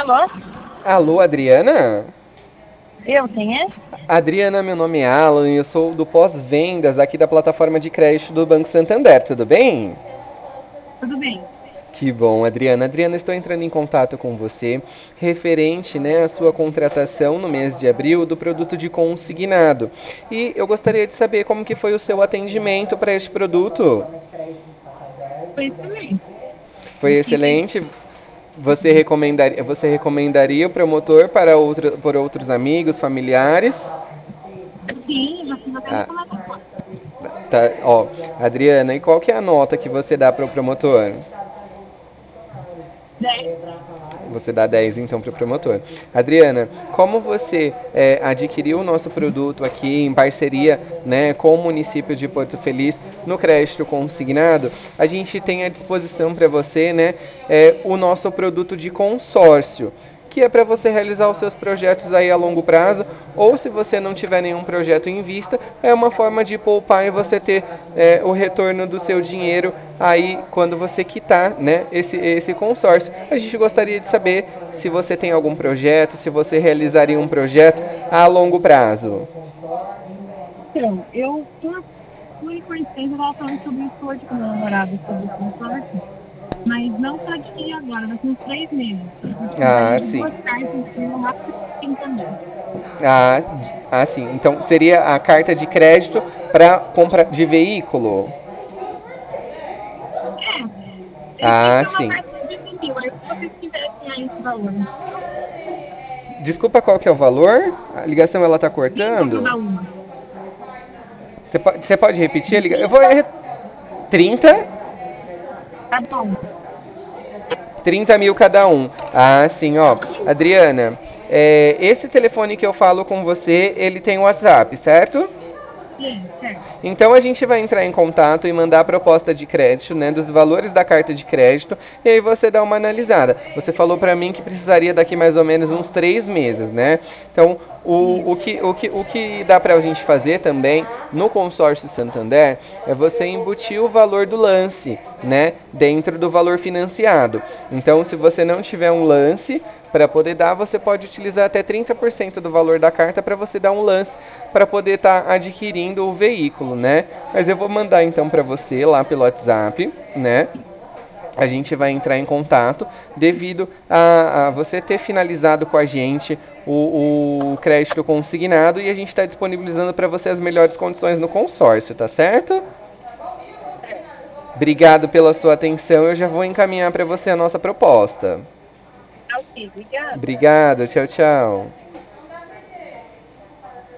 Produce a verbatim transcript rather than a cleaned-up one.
Alô? Alô, Adriana? Eu, quem é? Adriana, meu nome é Alan e eu sou do pós-vendas aqui da plataforma de crédito do Banco Santander, tudo bem? Tudo bem. Que bom, Adriana. Adriana, estou entrando em contato com você referente, né, à sua contratação no mês de abril do produto de consignado. E eu gostaria de saber como que foi o seu atendimento para este produto. Foi excelente. Foi Eu fiquei. excelente? Você recomendaria, você recomendaria o promotor para outro, por outros amigos, familiares? Sim, já fiz até Ah, reclamação. tá, ó, Adriana, e qual que é a nota que você dá para o promotor? dez. Você dá dez então para o promotor. Adriana, como você é, adquiriu o nosso produto aqui em parceria, né, com o município de Porto Feliz no crédito consignado, a gente tem à disposição para você, né, é, o nosso produto de consórcio, que é para você realizar os seus projetos aí a longo prazo, ou se você não tiver nenhum projeto em vista, é uma forma de poupar e você ter é, o retorno do seu dinheiro aí quando você quitar, né, esse, esse consórcio. A gente gostaria de saber se você tem algum projeto, se você realizaria um projeto a longo prazo. Então, eu, por, por coincidência, eu estava falando sobre isso hoje com meu namorado, sobre o consórcio, mas não para adquirir agora, daqui uns três meses. Eu precisaria Ah, de sim. duas cartas e o máximo também. Ah, ah, sim. Então seria a carta de crédito para compra de veículo. É, eu tinha que Ah, ter uma sim. carta de vinte mil, aí se vocês tivessem aí esse valor. Desculpa, qual que é o valor? A ligação ela tá trinta cortando? cada uma. Você pode, você pode repetir a ligação? Eu vou. trinta trinta? cada uma. trinta mil cada um. Ah, sim, ó. Adriana, é, esse telefone que eu falo com você, ele tem WhatsApp, certo? Sim, certo. Então a gente vai entrar em contato e mandar a proposta de crédito, né, dos valores da carta de crédito, e aí você dá uma analisada. Você falou para mim que precisaria daqui mais ou menos uns três meses, né? Então o, o, Isso. que, o, que, o que dá para a gente fazer também no consórcio Santander é você embutir o valor do lance, né, dentro do valor financiado. Então se você não tiver um lance para poder dar, você pode utilizar até trinta por cento do valor da carta para você dar um lance para poder estar tá adquirindo o veículo, né? Mas eu vou mandar então para você lá pelo WhatsApp, né? A gente vai entrar em contato devido a, a você ter finalizado com a gente o, o crédito consignado e a gente está disponibilizando para você as melhores condições no consórcio, tá certo? Obrigado pela sua atenção. Eu já vou encaminhar para você a nossa proposta. Ok, obrigada. Obrigado, tchau, tchau.